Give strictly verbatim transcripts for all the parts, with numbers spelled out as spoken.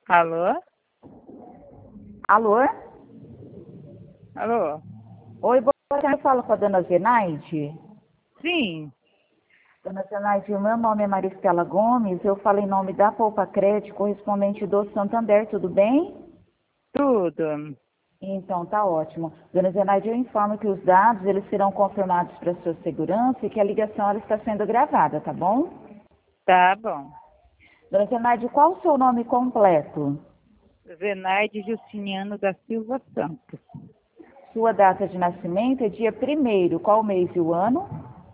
Alô? Alô? Alô? Oi, boa tarde. Eu falo com a dona Zenaide. Sim, Dona Zenaide, o meu nome é Maristela Gomes. Eu falo em nome da Poupa Crédito, correspondente do Santander, tudo bem? tudo. Então, tá ótimo. Dona Zenaide, eu informo que os dados eles serão confirmados para sua segurança e que a ligação ela está sendo gravada, tá bom? Tá bom. Dona Zenaide, qual o seu nome completo? Zenaide Justiniano da Silva Santos. Sua data de nascimento é dia primeiro. Qual o mês e o ano?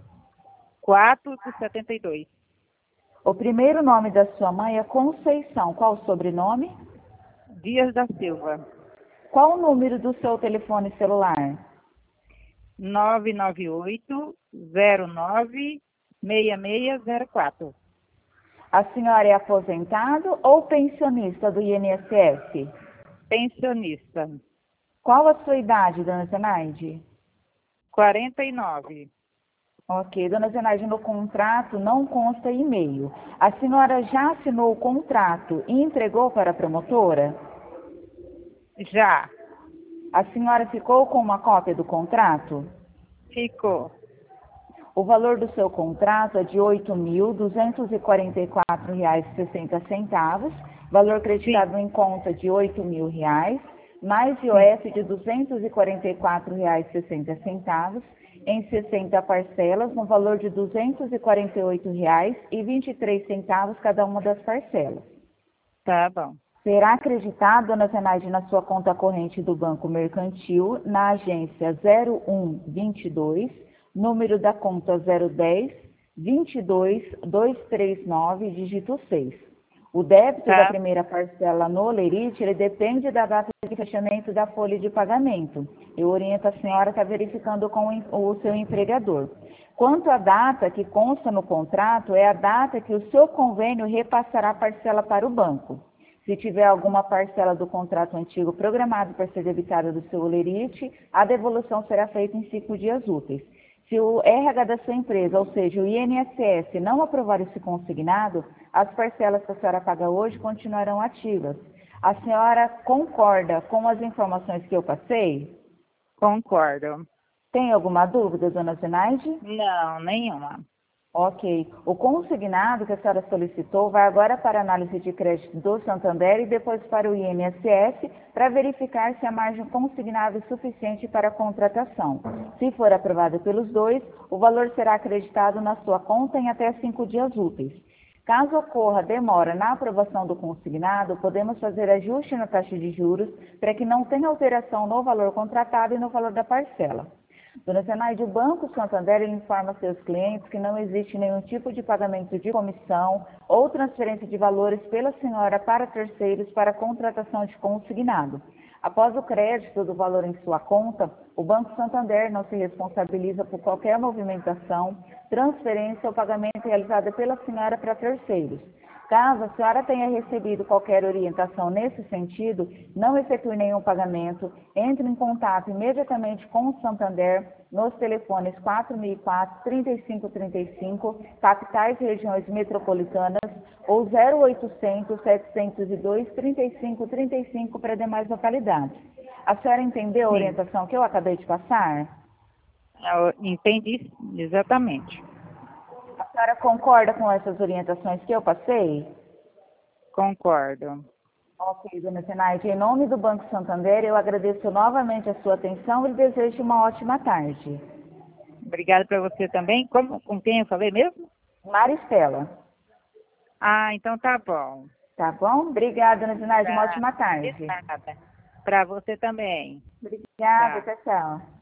quatro de setenta e dois. O primeiro nome da sua mãe é Conceição. Qual o sobrenome? Dias da Silva. Qual o número do seu telefone celular? nove nove oito zero nove seis seis zero quatro. A senhora é aposentado ou pensionista do I N S S? Pensionista. Qual a sua idade, dona Zenaide? quarenta e nove. Ok, dona Zenaide, no contrato não consta e-mail. A senhora já assinou o contrato e entregou para a promotora? Já. A senhora ficou com uma cópia do contrato? Ficou. O valor do seu contrato é de oito mil duzentos e quarenta e quatro reais e sessenta centavos, valor creditado Sim, em conta de oito mil reais, mais sim. I O F de duzentos e quarenta e quatro reais e sessenta centavos, em sessenta parcelas, no valor de duzentos e quarenta e oito reais e vinte e três centavos cada uma das parcelas. Tá bom. Será acreditado, dona Zenaide, na sua conta corrente do Banco Mercantil, na agência zero um vinte e dois, número da conta zero dez, vinte e dois, duzentos e trinta e nove, dígito seis. O débito da Tá, primeira parcela no Olerite, ele depende da data de fechamento da folha de pagamento. Eu oriento a senhora a estar verificando com o seu empregador. Quanto à data que consta no contrato, é a data que o seu convênio repassará a parcela para o banco. Se tiver alguma parcela do contrato antigo programado para ser debitada do seu Olerite, a devolução será feita em cinco dias úteis. Se o R H da sua empresa, ou seja, o I N S S, não aprovar esse consignado, as parcelas que a senhora paga hoje continuarão ativas. A senhora concorda com as informações que eu passei? concordo. Tem alguma dúvida, dona Zenaide? Não, nenhuma. Ok. O consignado que a senhora solicitou vai agora para a análise de crédito do Santander e depois para o I N S S para verificar se a margem consignada é suficiente para a contratação. Se for aprovado pelos dois, o valor será acreditado na sua conta em até cinco dias úteis. Caso ocorra demora na aprovação do consignado, podemos fazer ajuste na taxa de juros para que não tenha alteração no valor contratado e no valor da parcela. Dona Zenaide, o Banco Santander ele informa seus clientes que não existe nenhum tipo de pagamento de comissão ou transferência de valores pela senhora para terceiros para a contratação de consignado. Após o crédito do valor em sua conta, o Banco Santander não se responsabiliza por qualquer movimentação, transferência ou pagamento realizada pela senhora para terceiros. Caso a senhora tenha recebido qualquer orientação nesse sentido, não efetue nenhum pagamento, entre em contato imediatamente com o Santander nos telefones quatro mil e quatro, trinta e cinco trinta e cinco, capitais e regiões metropolitanas, ou zero oitocentos, setecentos e dois, trinta e cinco trinta e cinco para demais localidades. A senhora entendeu a Sim. orientação que eu acabei de passar? Eu entendi exatamente. A senhora concorda com essas orientações que eu passei? Concordo. Ok, dona Zenaide, em nome do Banco Santander, eu agradeço novamente a sua atenção e desejo uma ótima tarde. Obrigada para você também. Como, com quem eu falei mesmo? Maristela, Ah, então tá bom. tá bom? Obrigada, dona Zenaide, uma Tá. ótima De tarde. nada. Para você também. Obrigada, Tá. tchau, tchau.